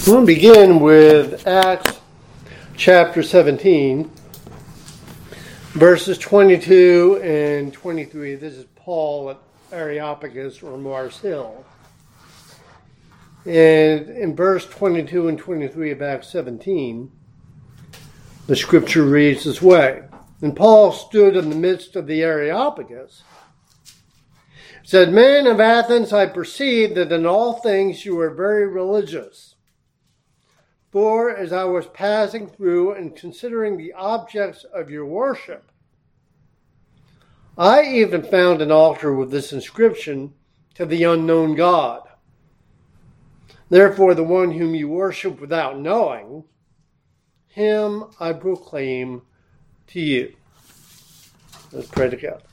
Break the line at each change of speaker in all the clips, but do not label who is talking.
We'll begin with Acts chapter 17, verses 22 and 23. This is Paul at Areopagus or Mars Hill. And in verse 22 and 23 of Acts 17, the scripture reads this way. And Paul stood in the midst of the Areopagus, said, Men of Athens, I perceive that in all things you are very religious. For as I was passing through and considering the objects of your worship, I even found an altar with this inscription, to the unknown God. Therefore, the one whom you worship without knowing, him I proclaim to you. Let's pray together.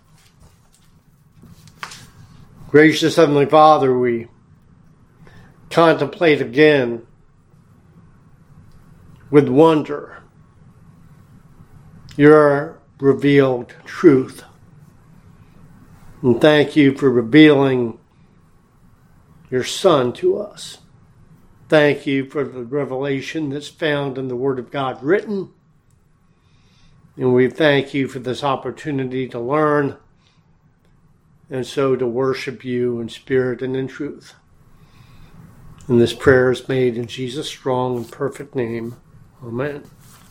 Gracious Heavenly Father, we contemplate again with wonder your revealed truth. And thank you for revealing your Son to us. Thank you for the revelation that's found in the Word of God written. And we thank you for this opportunity to learn and so to worship you in spirit and in truth. And this prayer is made in Jesus' strong and perfect name. Amen.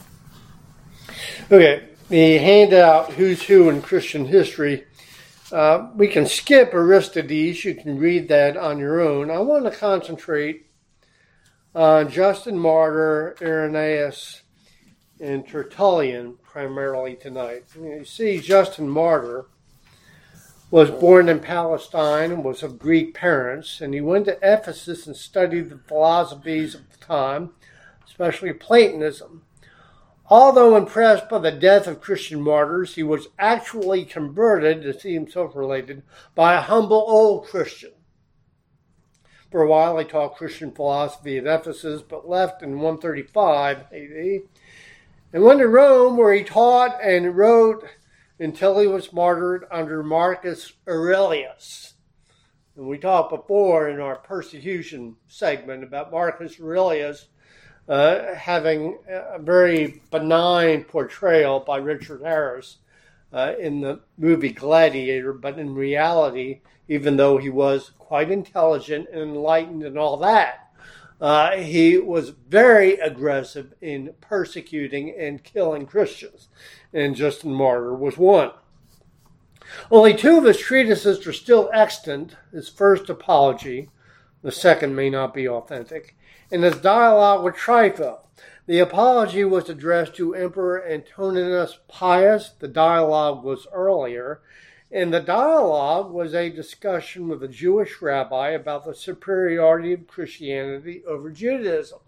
Okay, the handout, Who's Who in Christian History. We can skip Aristides. You can read that on your own. I want to concentrate on Justin Martyr, Irenaeus, and Tertullian primarily tonight. You see, Justin Martyr was born in Palestine and was of Greek parents, and he went to Ephesus and studied the philosophies of the time, especially Platonism. Although impressed by the death of Christian martyrs, he was actually converted, to see himself related, by a humble old Christian. For a while he taught Christian philosophy at Ephesus, but left in 135 AD, and went to Rome, where he taught and wrote until he was martyred under Marcus Aurelius. And we talked before in our persecution segment about Marcus Aurelius having a very benign portrayal by Richard Harris in the movie Gladiator, but in reality, even though he was quite intelligent and enlightened and all that, he was very aggressive in persecuting and killing Christians, and Justin Martyr was one. Only two of his treatises are still extant. His first, Apology, the second may not be authentic, and his dialogue with Trypho. The Apology was addressed to Emperor Antoninus Pius. The dialogue was earlier, and the dialogue was a discussion with a Jewish rabbi about the superiority of Christianity over Judaism.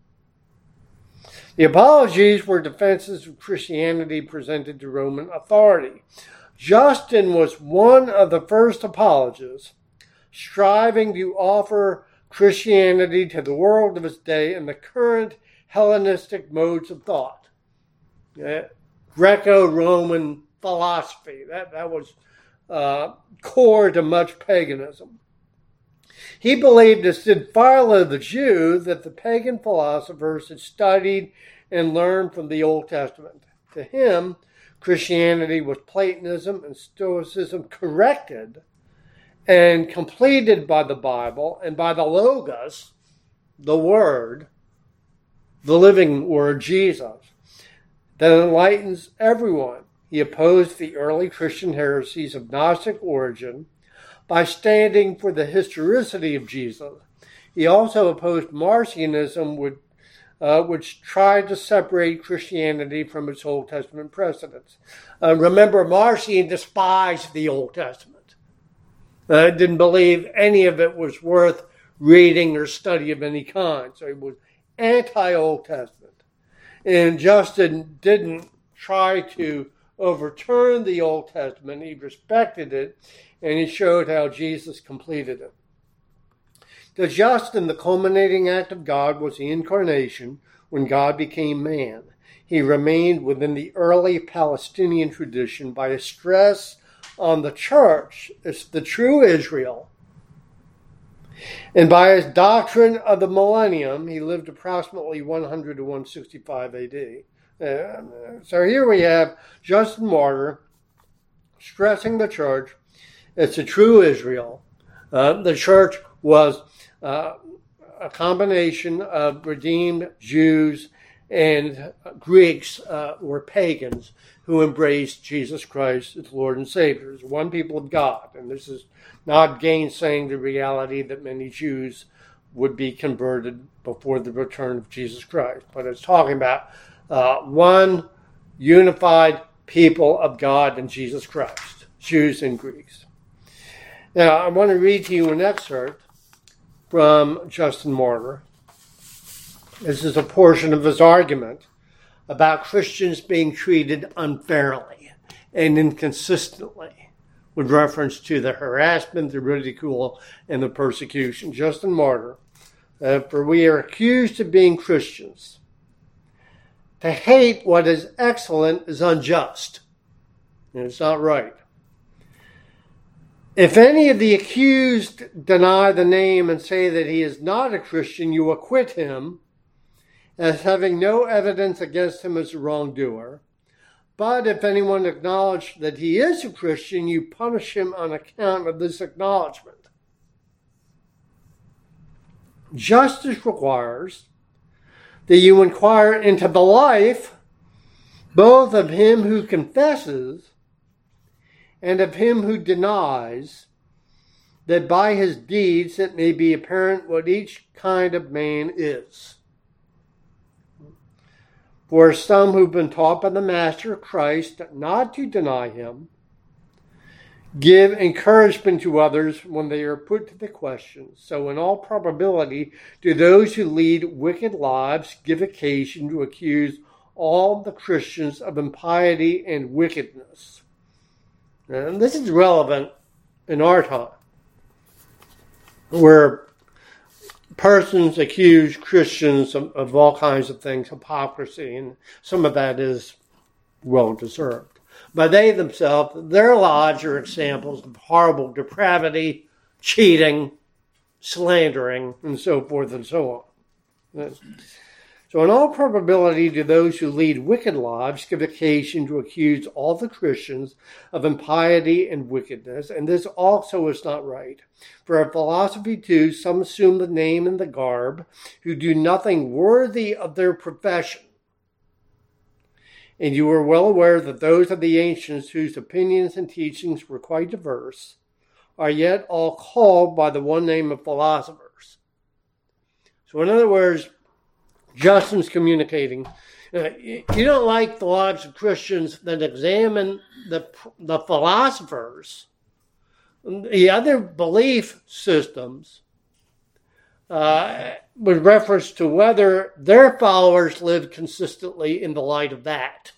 The Apologies were defenses of Christianity presented to Roman authority. Justin was one of the first apologists, striving to offer Christianity to the world of his day in the current Hellenistic modes of thought. Greco-Roman philosophy, that was core to much paganism. He believed, as did Philo the Jew, that the pagan philosophers had studied and learned from the Old Testament. To him, Christianity was Platonism and Stoicism corrected and completed by the Bible and by the Logos, the Word, the living Word, Jesus, that enlightens everyone. He opposed the early Christian heresies of Gnostic origin by standing for the historicity of Jesus. He also opposed Marcionism, which tried to separate Christianity from its Old Testament precedents. Remember, Marcion despised the Old Testament. Didn't believe any of it was worth reading or study of any kind. So he was anti-Old Testament. And Justin didn't try to overturn the Old Testament. He respected it, and he showed how Jesus completed it. To Justin, the culminating act of God was the incarnation when God became man. He remained within the early Palestinian tradition by a stress on the church as the true Israel And by his doctrine of the millennium, he lived approximately 100 to 165 AD. So here we have Justin Martyr stressing the church. It's a true Israel. The church was a combination of redeemed Jews and Greeks were pagans who embraced Jesus Christ as Lord and Savior. It's one people of God. And this is not gainsaying the reality that many Jews would be converted before the return of Jesus Christ. But it's talking about one unified people of God and Jesus Christ, Jews and Greeks. Now, I want to read to you an excerpt from Justin Martyr. This is a portion of his argument about Christians being treated unfairly and inconsistently with reference to the harassment, the ridicule, and the persecution. Justin Martyr, for we are accused of being Christians. To hate what is excellent is unjust, and it's not right. If any of the accused deny the name and say that he is not a Christian, you acquit him as having no evidence against him as a wrongdoer. But if anyone acknowledges that he is a Christian, you punish him on account of this acknowledgement. Justice requires that you inquire into the life both of him who confesses and of him who denies, that by his deeds it may be apparent what each kind of man is. For some who've been taught by the Master Christ not to deny him, give encouragement to others when they are put to the question. So in all probability, do those who lead wicked lives give occasion to accuse all the Christians of impiety and wickedness. And this is relevant in our time, where persons accuse Christians of all kinds of things, hypocrisy, and some of that is well-deserved. But they themselves, their lives are examples of horrible depravity, cheating, slandering, and so forth and so on. So in all probability, do those who lead wicked lives give occasion to accuse all the Christians of impiety and wickedness, and this also is not right. For a philosophy too, some assume the name and the garb, who do nothing worthy of their profession. And you are well aware that those of the ancients whose opinions and teachings were quite diverse are yet all called by the one name of philosophers. So in other words, Justin's communicating. You don't like the lives of Christians, then examine the philosophers, the other belief systems, with reference to whether their followers live consistently in the light of that.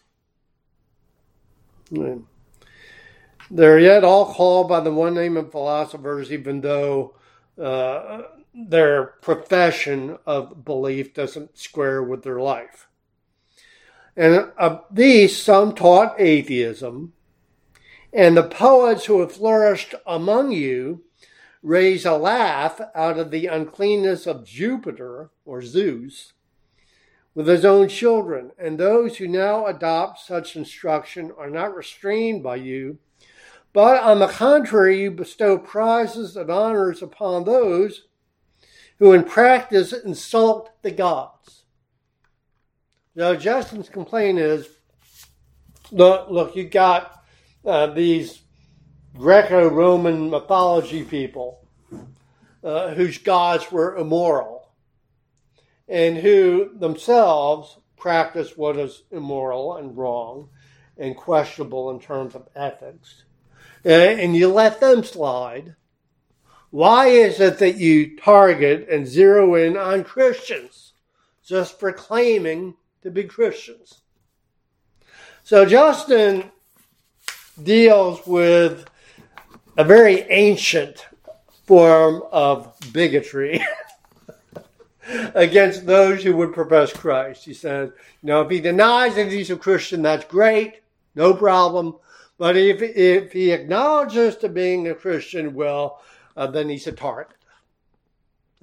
They're yet all called by the one name of philosophers, even though their profession of belief doesn't square with their life. And of these, some taught atheism, and the poets who have flourished among you raise a laugh out of the uncleanness of Jupiter, or Zeus, with his own children. And those who now adopt such instruction are not restrained by you, but on the contrary, you bestow prizes and honors upon those who in practice insult the gods. Now, Justin's complaint is, look, you got these Greco-Roman mythology people whose gods were immoral and who themselves practice what is immoral and wrong and questionable in terms of ethics. And you let them slide. Why is it that you target and zero in on Christians just for claiming to be Christians? So Justin deals with a very ancient form of bigotry against those who would profess Christ. He says, if he denies that he's a Christian, that's great, no problem. But if he acknowledges to being a Christian, then he's a target.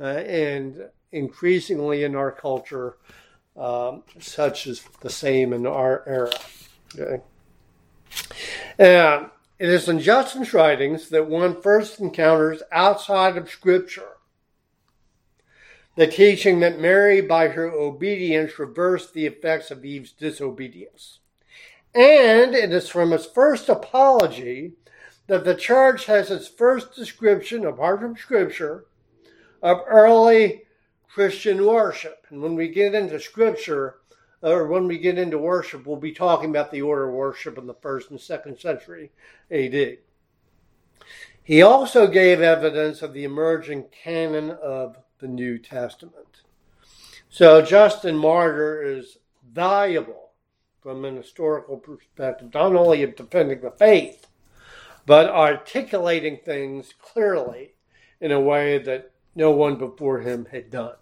and increasingly in our culture, such is the same in our era. Okay? And it is in Justin's writings that one first encounters outside of Scripture the teaching that Mary, by her obedience, reversed the effects of Eve's disobedience. And it is from its first apology that the church has its first description, apart from Scripture, of early Christian worship. And when we get into Scripture, or when we get into worship, we'll be talking about the order of worship in the 1st and 2nd century A.D. He also gave evidence of the emerging canon of the New Testament. So Justin Martyr is valuable from an historical perspective, not only of defending the faith, but articulating things clearly in a way that no one before him had done.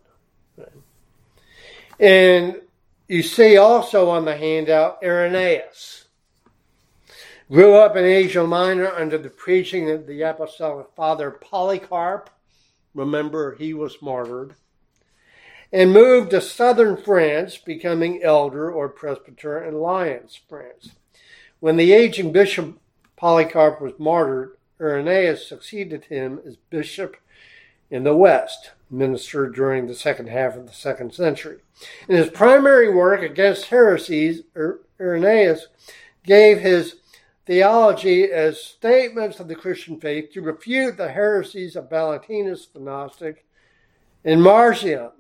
And you see also on the handout Irenaeus. Grew up in Asia Minor under the preaching of the apostolic father Polycarp. Remember, he was martyred. And moved to southern France, becoming elder or presbyter in Lyons, France. When the aging bishop Polycarp was martyred, Irenaeus succeeded him as bishop in the West, ministered during the second half of the 2nd century. In his primary work against heresies, Irenaeus gave his theology as statements of the Christian faith to refute the heresies of Valentinus the Gnostic and Marcion.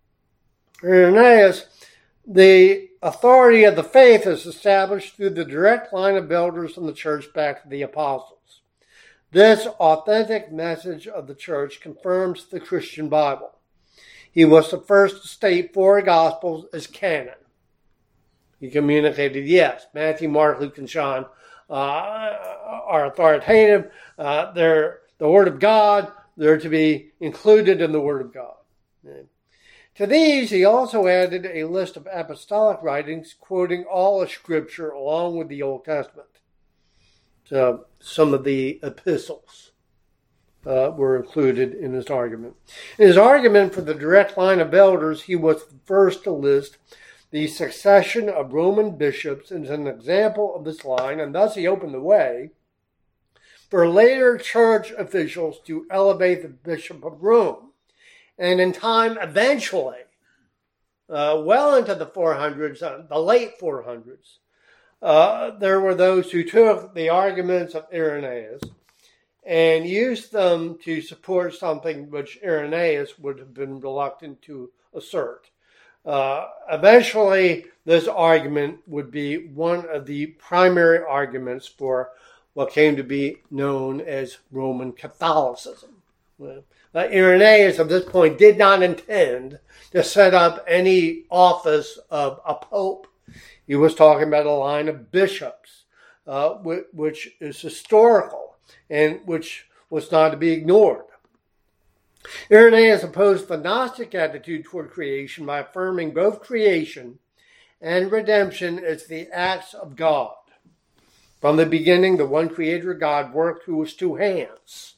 Irenaeus, the authority of the faith is established through the direct line of elders from the church back to the apostles. This authentic message of the church confirms the Christian Bible. He was the first to state 4 Gospels as canon. He communicated, yes, Matthew, Mark, Luke, and John are authoritative. They're the Word of God. They're to be included in the Word of God. To these, he also added a list of apostolic writings quoting all of Scripture along with the Old Testament. So some of the epistles were included in his argument. In his argument for the direct line of elders, he was the first to list the succession of Roman bishops as an example of this line, and thus he opened the way for later church officials to elevate the Bishop of Rome. And in time, eventually, well into the 400s, the late 400s, there were those who took the arguments of Irenaeus and used them to support something which Irenaeus would have been reluctant to assert. Eventually, this argument would be one of the primary arguments for what came to be known as Roman Catholicism. Irenaeus, at this point, did not intend to set up any office of a pope. He was talking about a line of bishops, which is historical and which was not to be ignored. Irenaeus opposed the Gnostic attitude toward creation by affirming both creation and redemption as the acts of God. From the beginning, the one creator God worked through his 2 hands,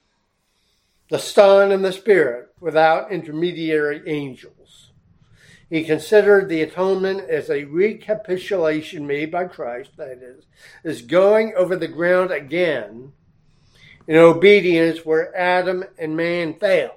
the Son and the Spirit, without intermediary angels. He considered the atonement as a recapitulation made by Christ, that is going over the ground again in obedience where Adam and man failed.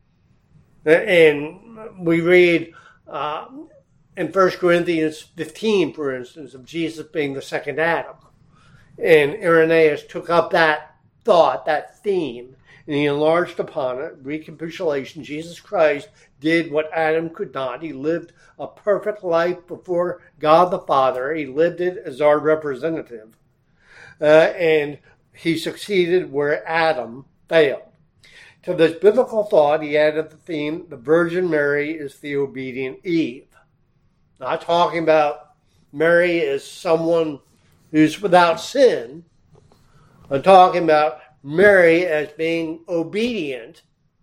And we read in 1 Corinthians 15, for instance, of Jesus being the second Adam. And Irenaeus took up that thought, that theme, and he enlarged upon it. Recapitulation, Jesus Christ did what Adam could not. He lived a perfect life before God the Father. He lived it as our representative. And he succeeded where Adam failed. To this biblical thought, he added the theme, the Virgin Mary is the obedient Eve. Not talking about Mary as someone who's without sin. I'm talking about Mary as being obedient,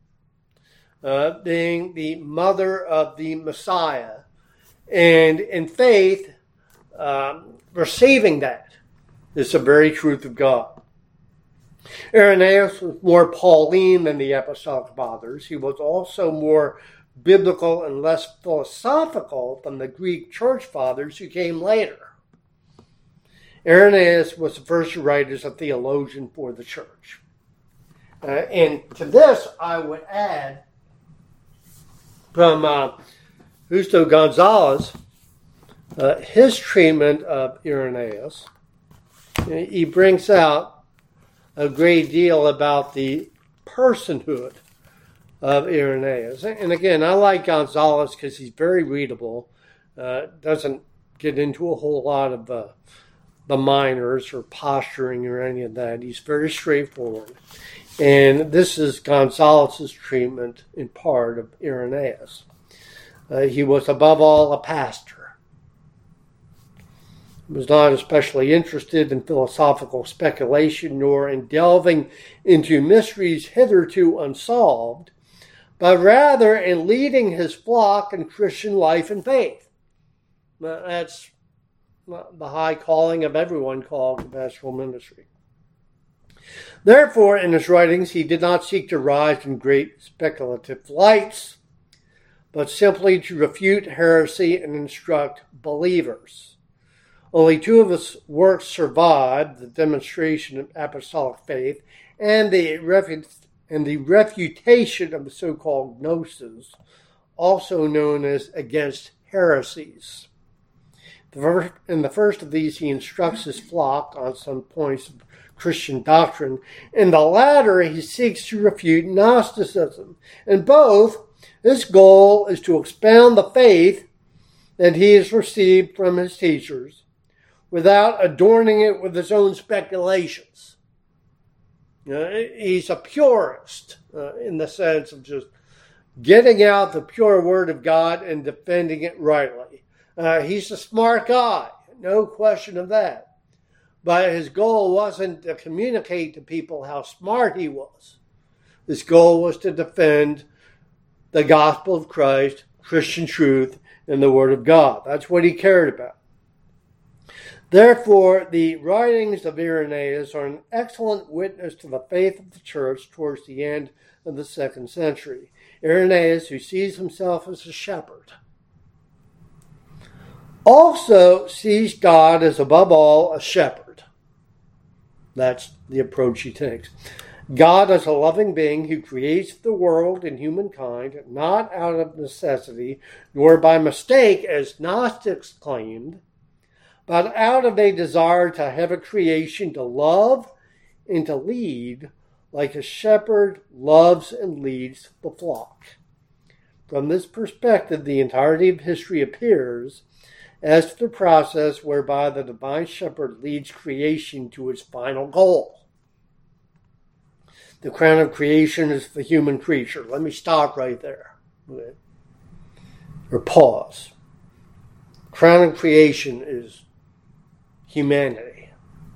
being the mother of the Messiah, and in faith, receiving that is the very truth of God. Irenaeus was more Pauline than the Apostolic Fathers. He was also more biblical and less philosophical than the Greek church fathers who came later. Irenaeus was the first to write as a theologian for the church. And to this, I would add from Justo Gonzalez, his treatment of Irenaeus. He brings out a great deal about the personhood of Irenaeus. And again, I like Gonzalez because he's very readable, doesn't get into a whole lot of the minors or posturing or any of that. He's very straightforward. And this is Gonzalez's treatment in part of Irenaeus. He was above all a pastor. He was not especially interested in philosophical speculation nor in delving into mysteries hitherto unsolved, but rather in leading his flock in Christian life and faith. That's the high calling of everyone called to pastoral ministry. Therefore, in his writings, he did not seek to rise in great speculative flights, but simply to refute heresy and instruct believers. Only two of his works survived, the demonstration of apostolic faith and the refutation of the so-called gnosis, also known as Against Heresies. In the first of these, he instructs his flock on some points of Christian doctrine. In the latter, he seeks to refute Gnosticism. In both, his goal is to expound the faith that he has received from his teachers without adorning it with his own speculations. He's a purist in the sense of just getting out the pure word of God and defending it rightly. He's a smart guy, no question of that. But his goal wasn't to communicate to people how smart he was. His goal was to defend the gospel of Christ, Christian truth, and the word of God. That's what he cared about. Therefore, the writings of Irenaeus are an excellent witness to the faith of the church towards the end of the 2nd century. Irenaeus, who sees himself as a shepherd, also sees God as above all a shepherd. That's the approach he takes. God is a loving being who creates the world and humankind, not out of necessity, nor by mistake, as Gnostics claimed, but out of a desire to have a creation to love and to lead, like a shepherd loves and leads the flock. From this perspective, the entirety of history appears as to the process whereby the divine shepherd leads creation to its final goal. The crown of creation is the human creature. Let me stop right there. Okay. Or pause. Crown of creation is humanity.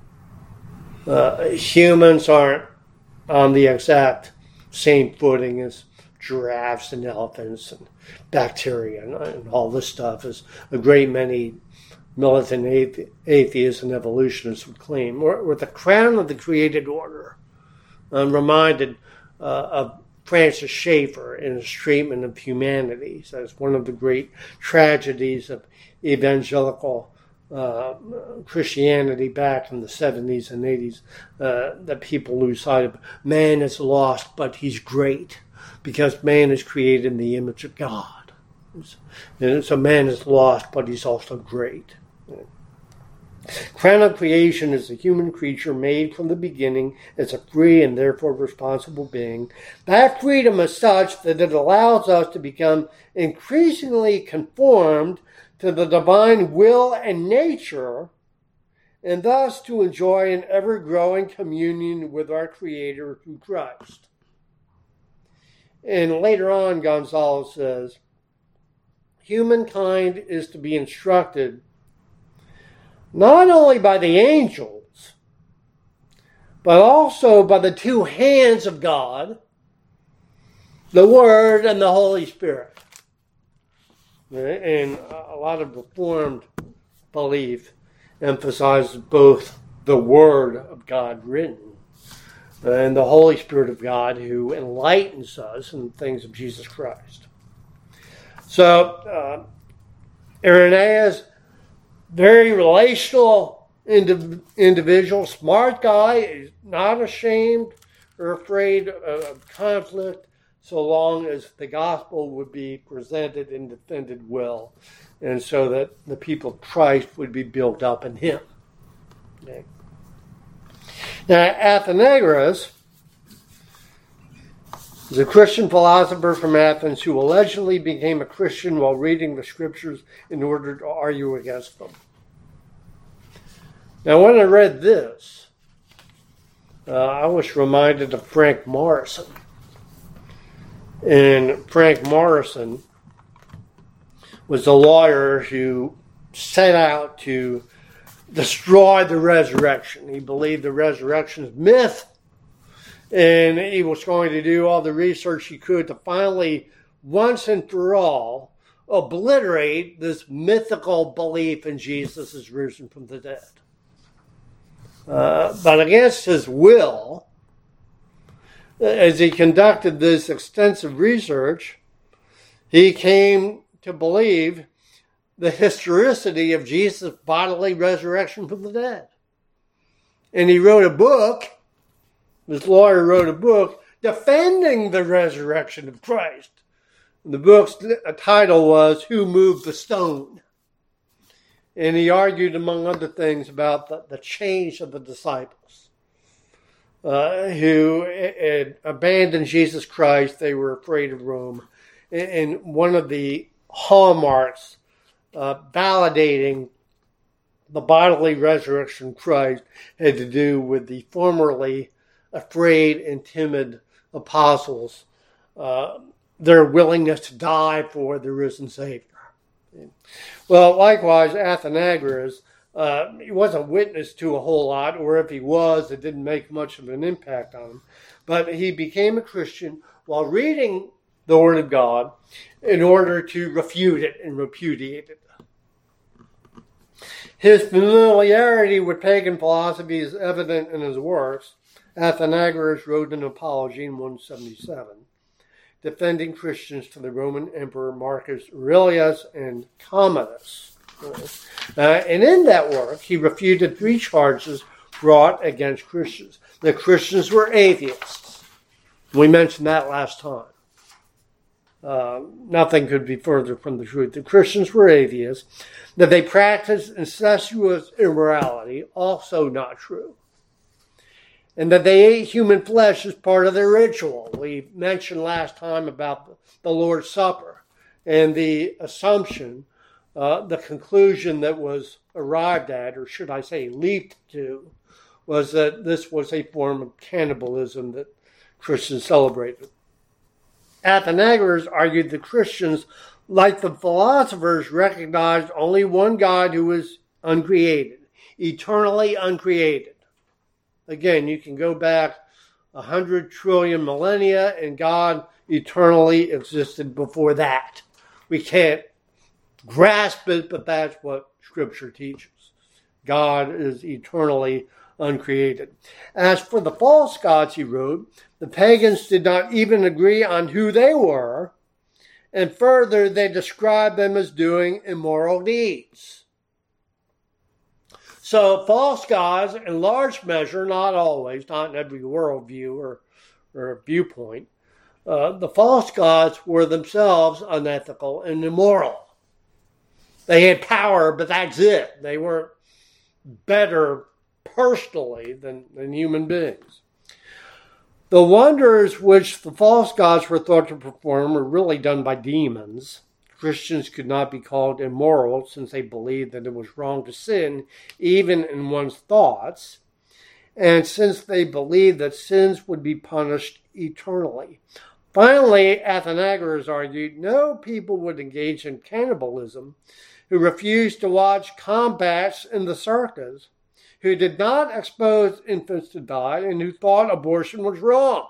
Humans aren't on the exact same footing as giraffes and elephants and bacteria and all this stuff, as a great many militant atheists and evolutionists would claim. We're the crown of the created order. I'm reminded of Francis Schaeffer in his treatment of humanity. So it's one of the great tragedies of evangelical Christianity back in the 70s and 80s, that people lose sight of. Man is lost, but he's great, because man is created in the image of God. And so man is lost, but he's also great. Crown of creation is a human creature made from the beginning as a free and therefore responsible being. That freedom is such that it allows us to become increasingly conformed to the divine will and nature, and thus to enjoy an ever-growing communion with our Creator through Christ. And later on, Gonzalez says, humankind is to be instructed not only by the angels, but also by the two hands of God, the Word and the Holy Spirit. And a lot of Reformed belief emphasizes both the Word of God written, and the Holy Spirit of God who enlightens us in the things of Jesus Christ. So, Irenaeus, very relational individual, smart guy, is not ashamed or afraid of conflict so long as the gospel would be presented and defended well, and so that the people of Christ would be built up in him. Okay. Now, Athenagoras is a Christian philosopher from Athens who allegedly became a Christian while reading the scriptures in order to argue against them. Now, when I read this, I was reminded of Frank Morison. And Frank Morison was a lawyer who set out to destroy the resurrection. He believed the resurrection is myth, and he was going to do all the research he could to finally, once and for all, obliterate this mythical belief in Jesus as risen from the dead. But against his will, as he conducted this extensive research, he came to believe the historicity of Jesus' bodily resurrection from the dead. And he wrote a book, this lawyer wrote a book, defending the resurrection of Christ. And the book's title was, Who Moved the Stone? And he argued, among other things, about the change of the disciples. Who had abandoned Jesus Christ. They were afraid of Rome. And one of the hallmarks validating the bodily resurrection of Christ had to do with the formerly afraid and timid apostles, their willingness to die for the risen Savior. Well, likewise, Athenagoras, he wasn't witness to a whole lot, or if he was, it didn't make much of an impact on him. But he became a Christian while reading the Word of God in order to refute it and repudiate it. His familiarity with pagan philosophy is evident in his works. Athenagoras wrote an apology in 177, defending Christians to the Roman Emperor Marcus Aurelius and Commodus. And in that work, he refuted 3 charges brought against Christians. The Christians were atheists. We mentioned that last time. Nothing could be further from the truth. The Christians were atheists. That they practiced incestuous immorality, also not true. And that they ate human flesh as part of their ritual. We mentioned last time about the Lord's Supper and the assumption, the conclusion that was arrived at, or should I say leaped to, was that this was a form of cannibalism that Christians celebrated. Athenagoras argued that Christians, like the philosophers, recognized only one God who was uncreated, eternally uncreated. Again, you can go back 100 trillion millennia, and God eternally existed before that. We can't grasp it, but that's what Scripture teaches. God is eternally uncreated. As for the false gods, he wrote, the pagans did not even agree on who they were, and further, they described them as doing immoral deeds. So false gods, in large measure, not always, not in every worldview or viewpoint, the false gods were themselves unethical and immoral. They had power, but that's it. They weren't better personally than human beings. The wonders which the false gods were thought to perform were really done by demons. Christians could not be called immoral since they believed that it was wrong to sin, even in one's thoughts, and since they believed that sins would be punished eternally. Finally, Athenagoras argued no people would engage in cannibalism who refused to watch combats in the circus, who did not expose infants to die, and who thought abortion was wrong.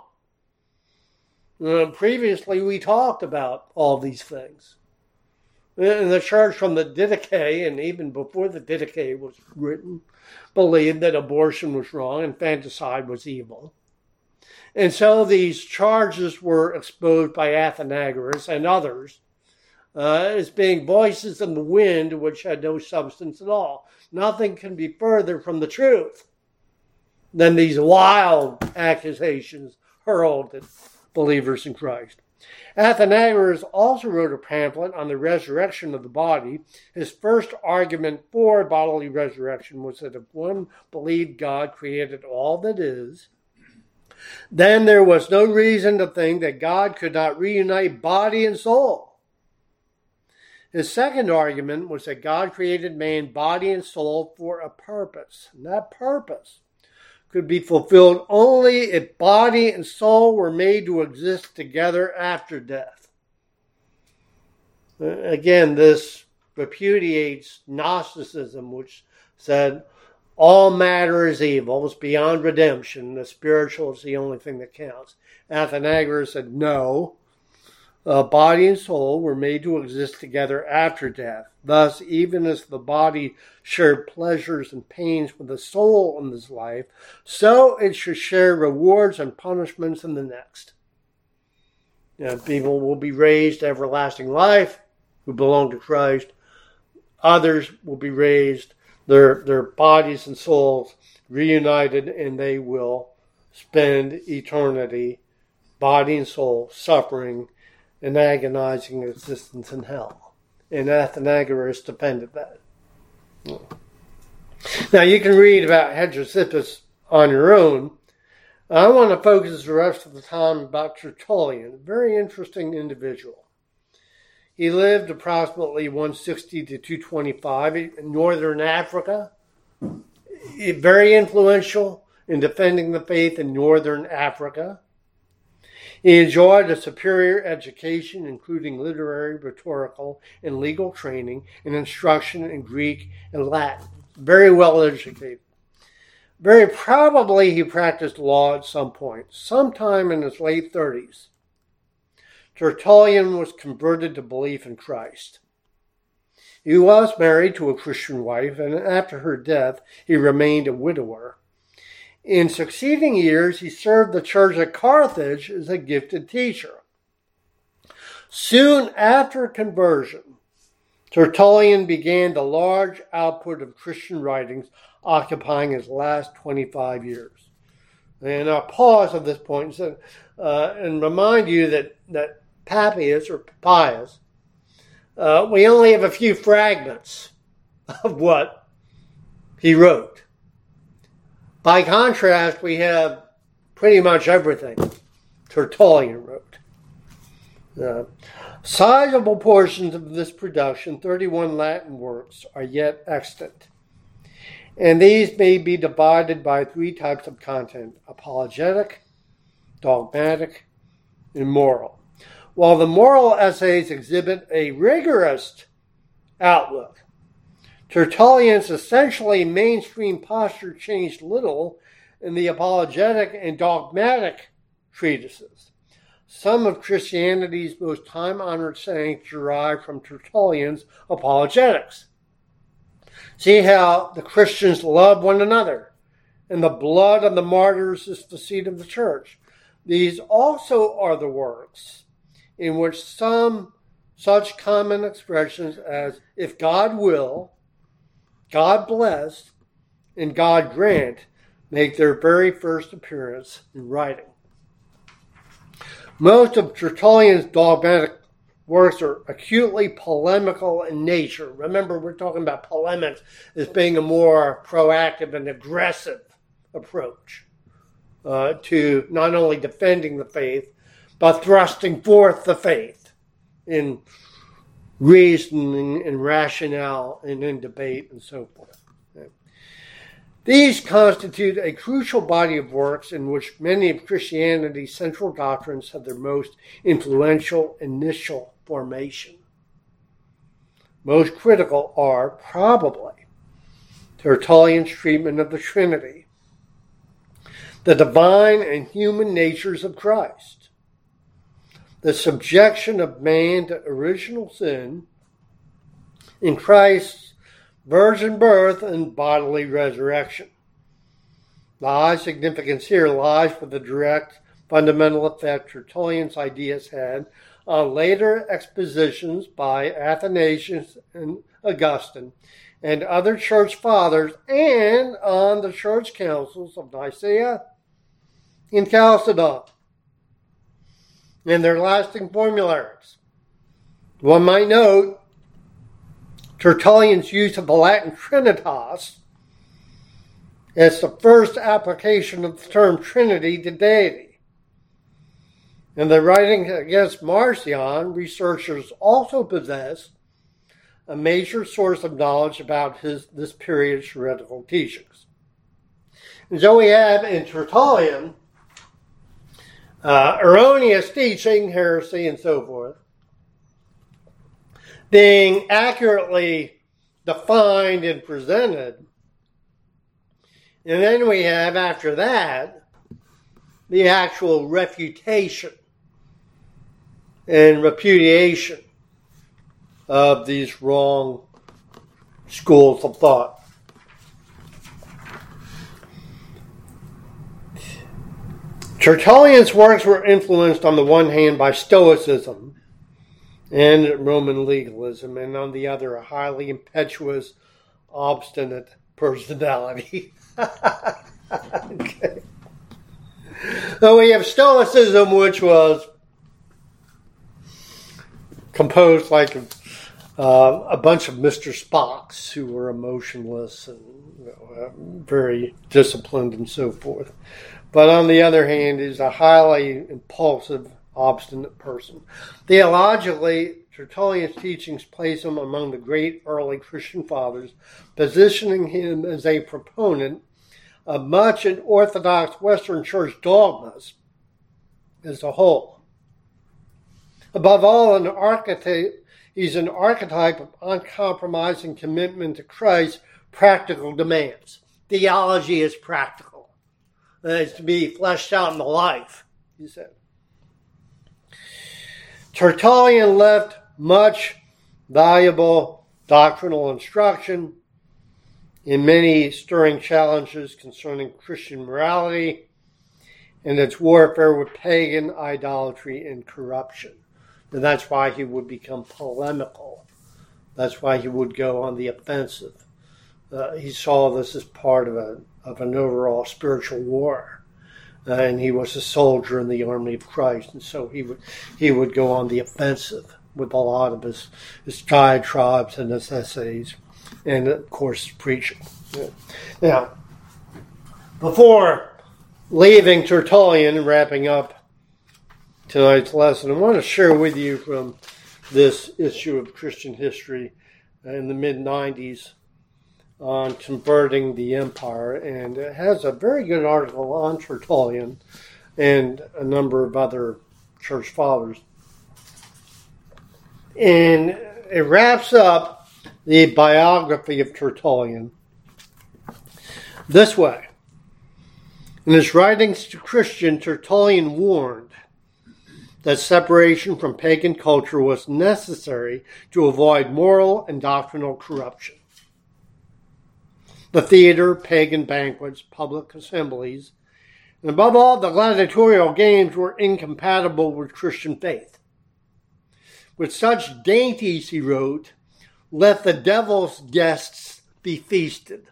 Previously, we talked about all these things. And the church from the Didache, and even before the Didache was written, believed that abortion was wrong and infanticide was evil. And so these charges were exposed by Athenagoras and others as being voices in the wind which had no substance at all. Nothing can be further from the truth than these wild accusations hurled at believers in Christ. Athenagoras also wrote a pamphlet on the resurrection of the body. His first argument for bodily resurrection was that if one believed God created all that is, then there was no reason to think that God could not reunite body and soul. His second argument was that God created man, body and soul for a purpose. And that purpose could be fulfilled only if body and soul were made to exist together after death. Again, this repudiates Gnosticism, which said all matter is evil, it's beyond redemption, the spiritual is the only thing that counts. Athenagoras said no, body and soul were made to exist together after death. Thus, even as the body shared pleasures and pains with the soul in this life, so it should share rewards and punishments in the next. People will be raised to everlasting life who belong to Christ. Others will be raised, their bodies and souls reunited, and they will spend eternity, body and soul, suffering an agonizing existence in hell. And Athenagoras defended that. Now, you can read about Hegesippus on your own. I want to focus the rest of the time about Tertullian, a very interesting individual. He lived approximately 160 to 225 in northern Africa. Very influential in defending the faith in northern Africa. He enjoyed a superior education, including literary, rhetorical, and legal training, and instruction in Greek and Latin. Very well educated. Very probably he practiced law at some point, sometime in his late 30s. Tertullian was converted to belief in Christ. He was married to a Christian wife, and after her death, he remained a widower. In succeeding years, he served the church at Carthage as a gifted teacher. Soon after conversion, Tertullian began the large output of Christian writings occupying his last 25 years. And I'll pause at this point and remind you that Papias, or Papias, we only have a few fragments of what he wrote. By contrast, we have pretty much everything Tertullian wrote. Sizable portions of this production, 31 Latin works, are yet extant. And these may be divided by three types of content: apologetic, dogmatic, and moral. While the moral essays exhibit a rigorous outlook, Tertullian's essentially mainstream posture changed little in the apologetic and dogmatic treatises. Some of Christianity's most time-honored sayings derive from Tertullian's apologetics. See how the Christians love one another, and the blood of the martyrs is the seed of the church. These also are the works in which some such common expressions as "if God will," "God bless," and "God grant" make their very first appearance in writing. Most of Tertullian's dogmatic works are acutely polemical in nature. Remember, we're talking about polemics as being a more proactive and aggressive approach to not only defending the faith, but thrusting forth the faith in reasoning and rationale and in debate and so forth. These constitute a crucial body of works in which many of Christianity's central doctrines have their most influential initial formation. Most critical are probably Tertullian's treatment of the Trinity, the divine and human natures of Christ, the subjection of man to original sin, in Christ's virgin birth and bodily resurrection, The high significance here lies with the direct fundamental effect Tertullian's ideas had on later expositions by Athanasius and Augustine and other church fathers, and on the church councils of Nicaea and Chalcedon and their lasting formularies. One might note Tertullian's use of the Latin Trinitas as the first application of the term Trinity to deity. In the writing against Marcion, researchers also possess a major source of knowledge about this period's heretical teachings. And so we have in Tertullian erroneous teaching, heresy, and so forth, being accurately defined and presented. And then we have, after that, the actual refutation and repudiation of these wrong schools of thought. Tertullian's works were influenced on the one hand by Stoicism and Roman legalism, and on the other, a highly impetuous, obstinate personality. Okay. So we have Stoicism, which was composed like a bunch of Mr. Spocks who were emotionless and very disciplined and so forth. But on the other hand, is a highly impulsive, obstinate person. Theologically, Tertullian's teachings place him among the great early Christian fathers, positioning him as a proponent of much in Orthodox Western Church dogmas as a whole. Above all, he's an archetype of uncompromising commitment to Christ's practical demands. Theology is practical. It's to be fleshed out in the life, he said. Tertullian left much valuable doctrinal instruction in many stirring challenges concerning Christian morality and its warfare with pagan idolatry and corruption. And that's why he would become polemical. That's why he would go on the offensive. He saw this as part of an overall spiritual war. And he was a soldier in the army of Christ. And so he would go on the offensive with a lot of his diatribes and his essays. And, of course, his preaching. Now, before leaving Tertullian and wrapping up tonight's lesson, I want to share with you from this issue of Christian history in the mid-90s on converting the empire, and it has a very good article on Tertullian and a number of other church fathers. And it wraps up the biography of Tertullian this way. In his writings to Christian, Tertullian warned that separation from pagan culture was necessary to avoid moral and doctrinal corruption. The theater, pagan banquets, public assemblies, and above all, the gladiatorial games were incompatible with Christian faith. With such dainties, he wrote, let the devil's guests be feasted.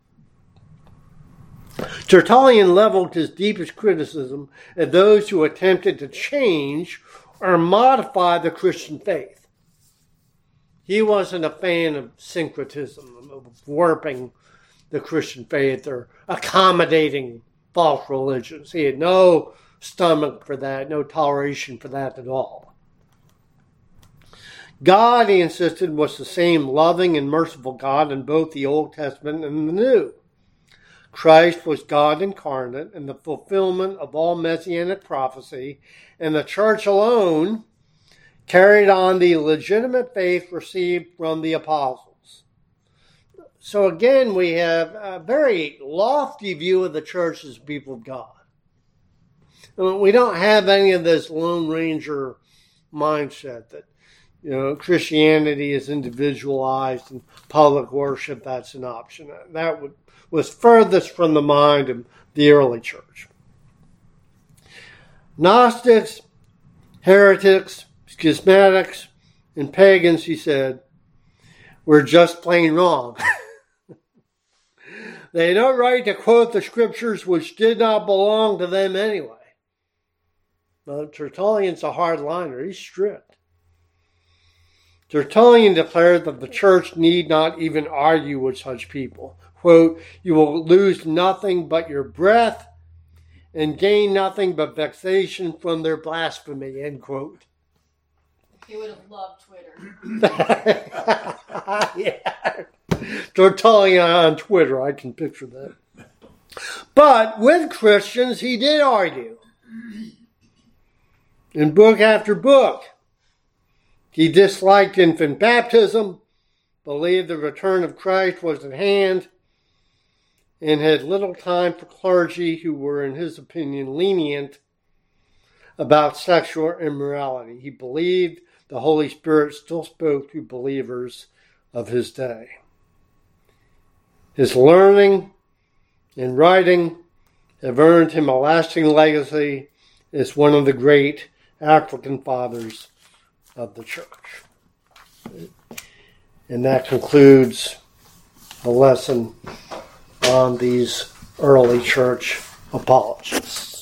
Tertullian leveled his deepest criticism at those who attempted to change or modify the Christian faith. He wasn't a fan of syncretism, of warping the Christian faith or accommodating false religions. He had no stomach for that, no toleration for that at all. God, he insisted, was the same loving and merciful God in both the Old Testament and the New. Christ was God incarnate and the fulfillment of all messianic prophecy, and the church alone carried on the legitimate faith received from the apostles. So again, we have a very lofty view of the church as people of God. We don't have any of this Lone Ranger mindset that Christianity is individualized and public worship, that's an option. That was furthest from the mind of the early church. Gnostics, heretics, schismatics, and pagans, he said, were just plain wrong. They had no right to quote the scriptures which did not belong to them anyway. Now, Tertullian's a hardliner. He's strict. Tertullian declared that the church need not even argue with such people. Quote, "You will lose nothing but your breath and gain nothing but vexation from their blasphemy," end quote.
He would have loved Twitter.
Yeah. Tertullian on Twitter, I can picture that. But with Christians, he did argue. In book after book, he disliked infant baptism, believed the return of Christ was at hand, and had little time for clergy who were, in his opinion, lenient about sexual immorality. He believed the Holy Spirit still spoke to believers of his day. His learning and writing have earned him a lasting legacy as one of the great African fathers of the church. And that concludes the lesson on these early church apologists.